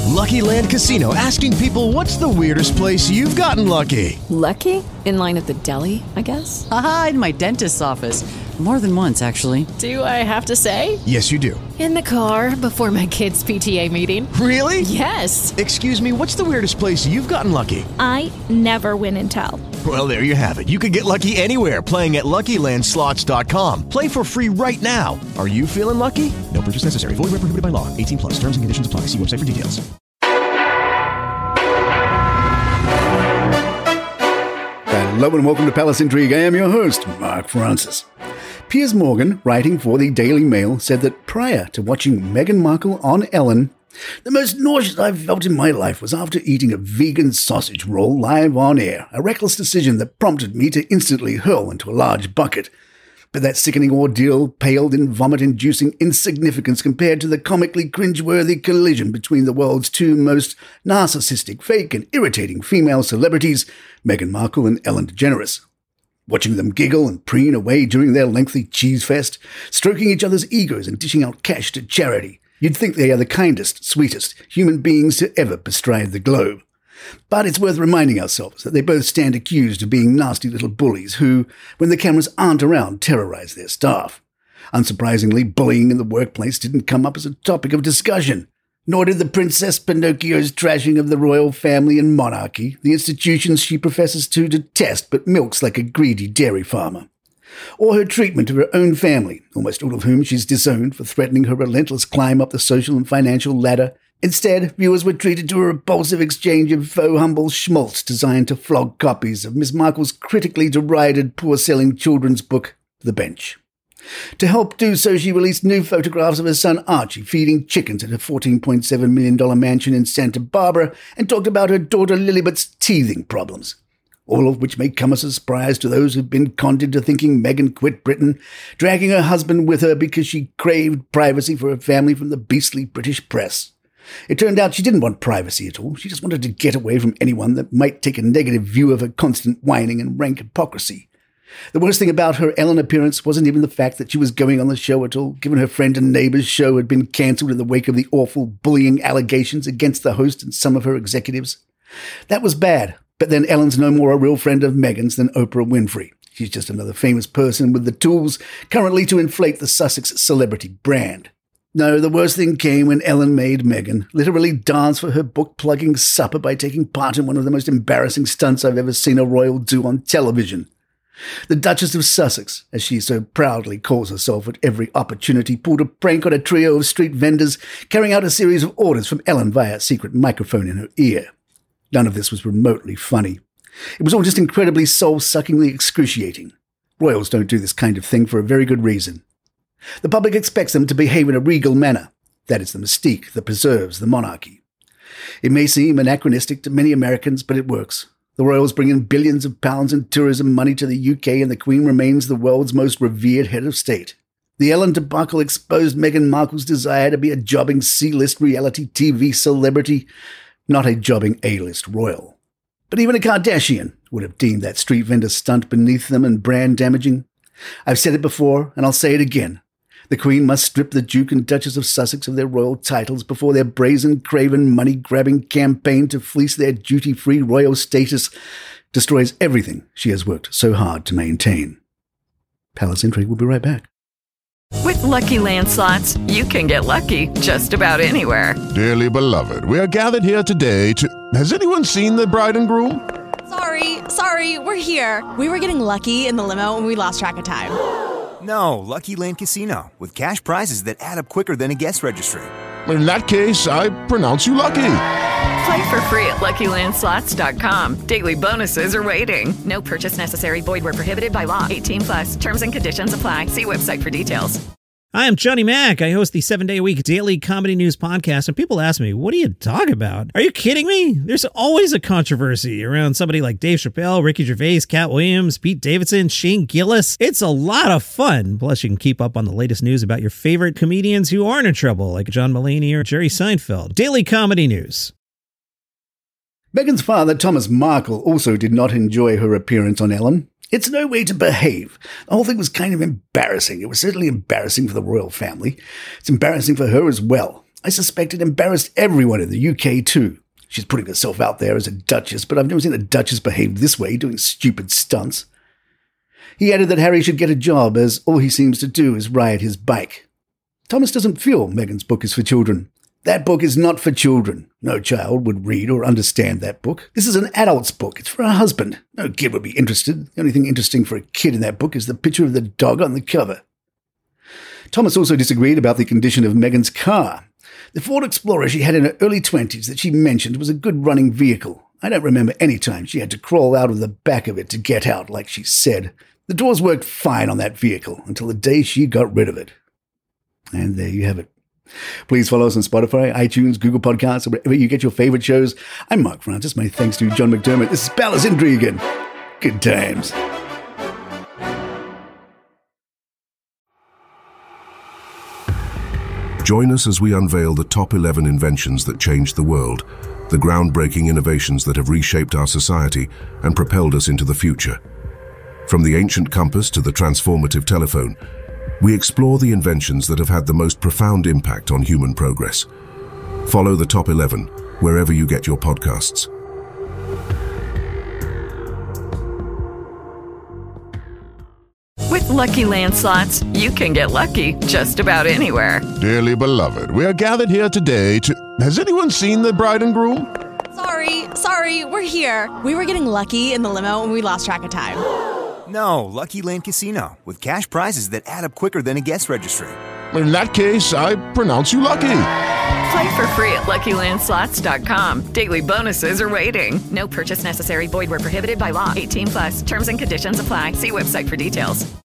Lucky Land Casino, asking people, what's the weirdest place you've gotten lucky? Lucky? In line at the deli, I guess? Aha, in my dentist's office. More than once, actually. Do I have to say? Yes, you do. In the car before my kids' PTA meeting. Really? Yes. Excuse me, what's the weirdest place you've gotten lucky? I never win and tell. Well, there you have it. You can get lucky anywhere, playing at LuckyLandSlots.com. Play for free right now. Are you feeling lucky? No purchase necessary. Void where prohibited by law. 18 plus. Terms and conditions apply. See website for details. Hello and welcome to Palace Intrigue. I am your host, Mark Francis. Piers Morgan, writing for the Daily Mail, said that prior to watching Meghan Markle on Ellen, the most nauseous I've felt in my life was after eating a vegan sausage roll live on air, a reckless decision that prompted me to instantly hurl into a large bucket. But that sickening ordeal paled in vomit-inducing insignificance compared to the comically cringeworthy collision between the world's two most narcissistic, fake, and irritating female celebrities, Meghan Markle and Ellen DeGeneres. Watching them giggle and preen away during their lengthy cheese fest, stroking each other's egos and dishing out cash to charity, you'd think they are the kindest, sweetest human beings to ever bestride the globe. But it's worth reminding ourselves that they both stand accused of being nasty little bullies who, when the cameras aren't around, terrorize their staff. Unsurprisingly, bullying in the workplace didn't come up as a topic of discussion, nor did the Princess Pinocchio's trashing of the royal family and monarchy, the institutions she professes to detest but milks like a greedy dairy farmer. Or her treatment of her own family, almost all of whom she's disowned for threatening her relentless climb up the social and financial ladder. Instead, viewers were treated to a repulsive exchange of faux humble schmaltz designed to flog copies of Miss Markle's critically derided, poor-selling children's book, The Bench. To help do so, she released new photographs of her son Archie feeding chickens at her $14.7 million mansion in Santa Barbara and talked about her daughter Lilibet's teething problems. All of which may come as a surprise to those who've been conned into thinking Meghan quit Britain, dragging her husband with her because she craved privacy for her family from the beastly British press. It turned out she didn't want privacy at all. She just wanted to get away from anyone that might take a negative view of her constant whining and rank hypocrisy. The worst thing about her Ellen appearance wasn't even the fact that she was going on the show at all, given her friend and neighbour's show had been cancelled in the wake of the awful bullying allegations against the host and some of her executives. That was bad, but then Ellen's no more a real friend of Meghan's than Oprah Winfrey. She's just another famous person with the tools currently to inflate the Sussex celebrity brand. No, the worst thing came when Ellen made Meghan literally dance for her book-plugging supper by taking part in one of the most embarrassing stunts I've ever seen a royal do on television. The Duchess of Sussex, as she so proudly calls herself at every opportunity, pulled a prank on a trio of street vendors, carrying out a series of orders from Ellen via a secret microphone in her ear. None of this was remotely funny. It was all just incredibly soul-suckingly excruciating. Royals don't do this kind of thing for a very good reason. The public expects them to behave in a regal manner. That is the mystique that preserves the monarchy. It may seem anachronistic to many Americans, but it works. The royals bring in billions of pounds in tourism money to the UK, and the Queen remains the world's most revered head of state. The Ellen debacle exposed Meghan Markle's desire to be a jobbing C-list reality TV celebrity, not a jobbing A-list royal. But even a Kardashian would have deemed that street vendor stunt beneath them and brand damaging. I've said it before, and I'll say it again. The Queen must strip the Duke and Duchess of Sussex of their royal titles before their brazen, craven, money-grabbing campaign to fleece their duty-free royal status destroys everything she has worked so hard to maintain. Palace Intrigue will be right back. With Lucky Land Slots, you can get lucky just about anywhere. Dearly beloved, we are gathered here today to... Has anyone seen the bride and groom? Sorry, we're here. We were getting lucky in the limo and we lost track of time. No, Lucky Land Casino, with cash prizes that add up quicker than a guest registry. In that case, I pronounce you lucky. Play for free at LuckyLandSlots.com. Daily bonuses are waiting. No purchase necessary. Void where prohibited by law. 18 plus. Terms and conditions apply. See website for details. Hi, I'm Johnny Mac. I host the 7-day-a-week daily comedy news podcast, and people ask me, what do you talk about? Are you kidding me? There's always a controversy around somebody like Dave Chappelle, Ricky Gervais, Cat Williams, Pete Davidson, Shane Gillis. It's a lot of fun. Plus, you can keep up on the latest news about your favorite comedians who aren't in trouble, like John Mulaney or Jerry Seinfeld. Daily comedy news. Meghan's father, Thomas Markle, also did not enjoy her appearance on Ellen. It's no way to behave. The whole thing was kind of embarrassing. It was certainly embarrassing for the royal family. It's embarrassing for her as well. I suspect it embarrassed everyone in the UK too. She's putting herself out there as a duchess, but I've never seen a duchess behave this way, doing stupid stunts. He added that Harry should get a job, as all he seems to do is ride his bike. Thomas doesn't feel Meghan's book is for children. That book is not for children. No child would read or understand that book. This is an adult's book. It's for her husband. No kid would be interested. The only thing interesting for a kid in that book is the picture of the dog on the cover. Thomas also disagreed about the condition of Meghan's car. The Ford Explorer she had in her early 20s that she mentioned was a good running vehicle. I don't remember any time she had to crawl out of the back of it to get out, like she said. The doors worked fine on that vehicle until the day she got rid of it. And there you have it. Please follow us on Spotify, iTunes, Google Podcasts, or wherever you get your favorite shows. I'm Mark Francis. My thanks to John McDermott. This is Palace Intrigue. Good times. Join us as we unveil the top 11 inventions that changed the world, the groundbreaking innovations that have reshaped our society and propelled us into the future. From the ancient compass to the transformative telephone, we explore the inventions that have had the most profound impact on human progress. Follow the top 11 wherever you get your podcasts. With Lucky Land Slots, you can get lucky just about anywhere. Dearly beloved, we are gathered here today to... Has anyone seen the bride and groom? Sorry, we're here. We were getting lucky in the limo and we lost track of time. No, Lucky Land Casino, with cash prizes that add up quicker than a guest registry. In that case, I pronounce you lucky. Play for free at LuckyLandSlots.com. Daily bonuses are waiting. No purchase necessary. Void where prohibited by law. 18+. Terms and conditions apply. See website for details.